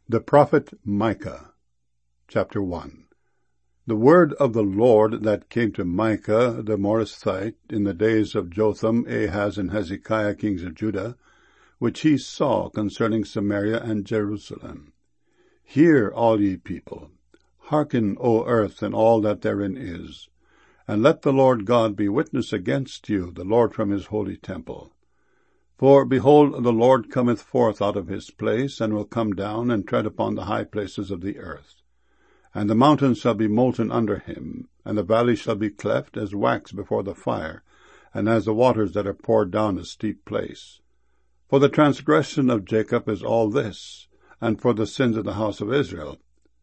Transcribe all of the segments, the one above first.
The prophet Micah, chapter 1. The word of the Lord that came to Micah the Morasthite in the days of Jotham, Ahaz, and Hezekiah, kings of Judah, which he saw concerning Samaria and Jerusalem. Hear, all ye people, hearken, O earth, and all that therein is, and let the Lord God be witness against you, the Lord from his holy temple. For, behold, the Lord cometh forth out of his place, and will come down and tread upon the high places of the earth. And the mountains shall be molten under him, and the valleys shall be cleft as wax before the fire, and as the waters that are poured down a steep place. For the transgression of Jacob is all this, and for the sins of the house of Israel.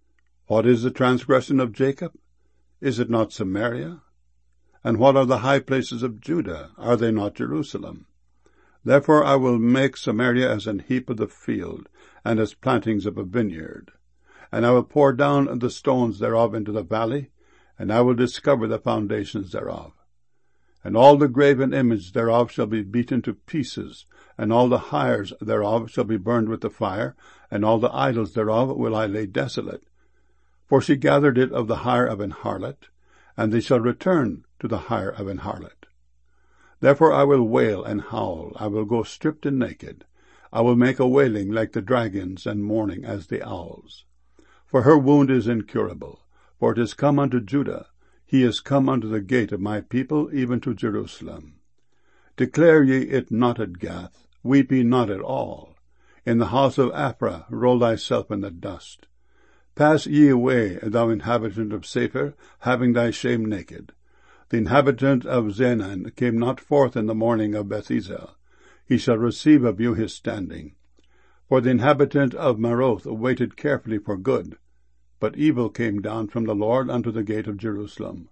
What is the transgression of Jacob? Is it not Samaria? And what are the high places of Judah? Are they not Jerusalem? Therefore I will make Samaria as an heap of the field, and as plantings of a vineyard. And I will pour down the stones thereof into the valley, and I will discover the foundations thereof. And all the graven image thereof shall be beaten to pieces, and all the hires thereof shall be burned with the fire, and all the idols thereof will I lay desolate. For she gathered it of the hire of an harlot, and they shall return to the hire of an harlot. Therefore I will wail and howl, I will go stripped and naked. I will make a wailing like the dragons, and mourning as the owls. For her wound is incurable, for it is come unto Judah, he is come unto the gate of my people, even to Jerusalem. Declare ye it not at Gath, weep ye not at all. In the house of Aphrah roll thyself in the dust. Pass ye away, thou inhabitant of Sapher, having thy shame naked. The inhabitant of Zenan came not forth in the morning of Bethezel. He shall receive of you his standing. For the inhabitant of Maroth waited carefully for good, but evil came down from the Lord unto the gate of Jerusalem.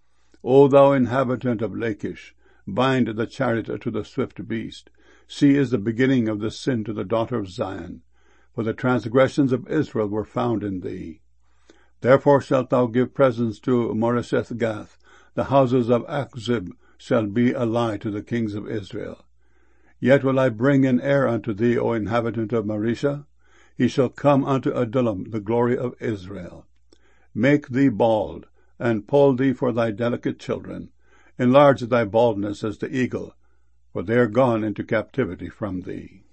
O thou inhabitant of Lachish, bind the chariot to the swift beast. See is the beginning of the sin to the daughter of Zion, for the transgressions of Israel were found in thee. Therefore shalt thou give presents to Moresheth-Gath. The houses of Achzib shall be a lie to the kings of Israel. Yet will I bring an heir unto thee, O inhabitant of Mareshah. He shall come unto Adullam, the glory of Israel. Make thee bald, and poll thee for thy delicate children. Enlarge thy baldness as the eagle, for they are gone into captivity from thee.